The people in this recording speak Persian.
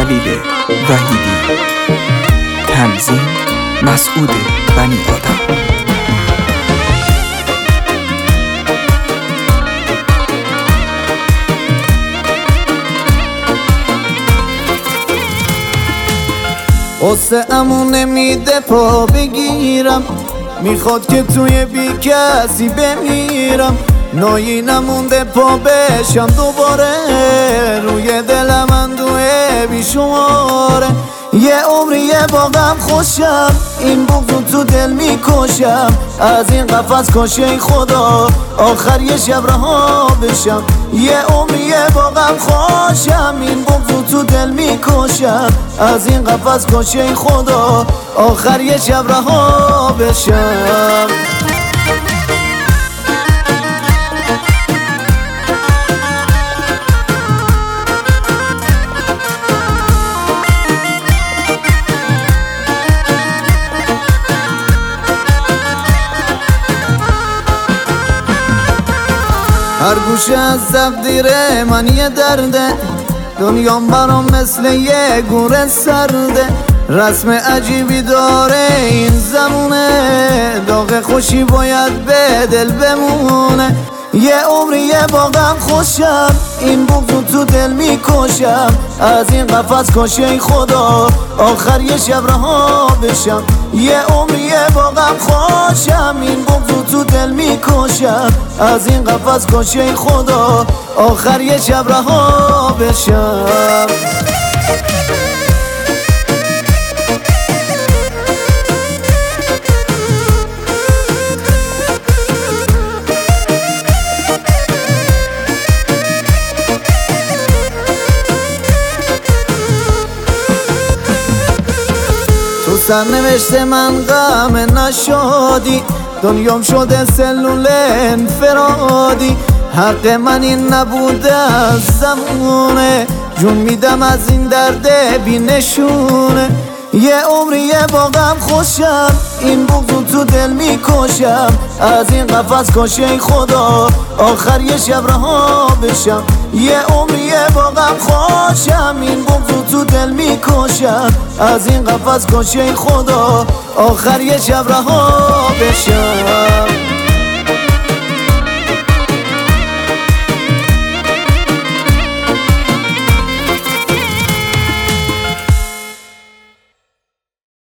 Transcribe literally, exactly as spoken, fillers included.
جلیل وحیدی. تنظیم مسعود بنی آدم. قصه امون نمیده پا بگیرم، میخواد که توی بی کسی بمیرم. نایی نمونده پا بشم دوباره، روی دلم اندوه بیشماره. یه عمریه با غم خوشم، این بغضو تو دل میکشم. از این قفس کشه خدا آخر یه شب رها بشم. یه عمریه با غم خوشم، این بغضو تو دل میکشم. از این قفس کشه خدا آخر یه شب رها بشم. هر گوشه از تقدیر من یه درده، دنیام برام مثل یه گور سرده. رسم عجیبی داره این زمونه، داغ خوشی باید به دل بمونه. یه عمریه با غم خوشم، این بغضو تو دل میکشم. از این قفس کشه خدا آخر یه شب رها بشم. یه عمریه با غم خوشم، این بغضو تو دل میکشم. از این قفس کشه خدا آخر یه شب رها بشم. تو سرنوشت من غم نشادی، دنیام شده سلول انفرادی. حق من این نبوده از زمونه، جون میدم از این درد بی نشونه. یه عمریه با غم خوشم، این بغضو تو دل میکشم. از این قفس کشه خدا آخر یه شب رها بشم. یه عمریه با غم خوشم، این بغضو تو دل میکشم. از این قفس کشه خدا آخر یه شب رها بشم.